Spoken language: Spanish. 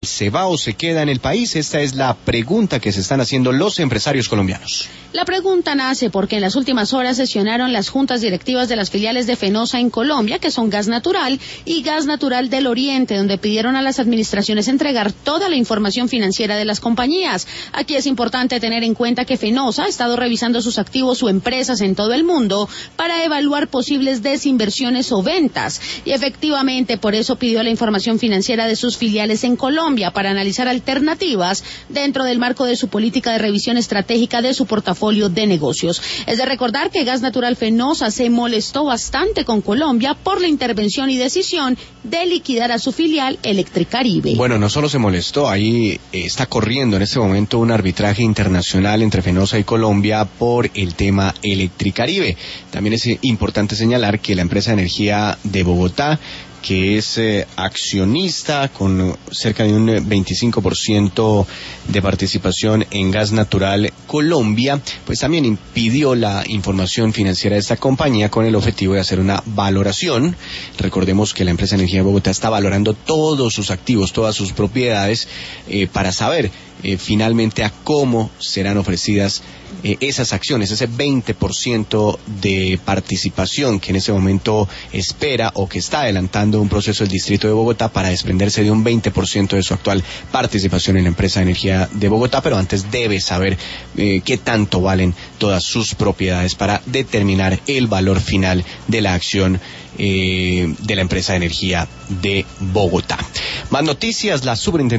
¿Se va o se queda en el país? Esta es la pregunta que se están haciendo los empresarios colombianos. La pregunta nace porque en las últimas horas sesionaron las juntas directivas de las filiales de Fenosa en Colombia, que son Gas Natural y Gas Natural del Oriente, donde pidieron a las administraciones entregar toda la información financiera de las compañías. Aquí es importante tener en cuenta que Fenosa ha estado revisando sus activos o empresas en todo el mundo para evaluar posibles desinversiones o ventas. Y efectivamente, por eso pidió la información financiera de sus filiales en Colombia para analizar alternativas dentro del marco de su política de revisión estratégica de su portafolio de negocios. Es de recordar que Gas Natural Fenosa se molestó bastante con Colombia por la intervención y decisión de liquidar a su filial Electricaribe. Bueno, no solo se molestó, ahí está corriendo en este momento un arbitraje internacional entre Fenosa y Colombia por el tema Electricaribe. También es importante señalar que la empresa de energía de Bogotá, que es accionista con cerca de un 25% de participación en Gas Natural Colombia, pues también impidió la información financiera de esta compañía con el objetivo de hacer una valoración. Recordemos que la empresa de energía de Bogotá está valorando todos sus activos, todas sus propiedades, para saber finalmente a cómo serán ofrecidas esas acciones, ese 20% de participación que en ese momento espera o que está adelantando un proceso del Distrito de Bogotá para desprenderse de un 20% de su actual participación en la empresa de energía de Bogotá, pero antes debe saber qué tanto valen todas sus propiedades para determinar el valor final de la acción de la empresa de energía de Bogotá. Más noticias, la superintendencia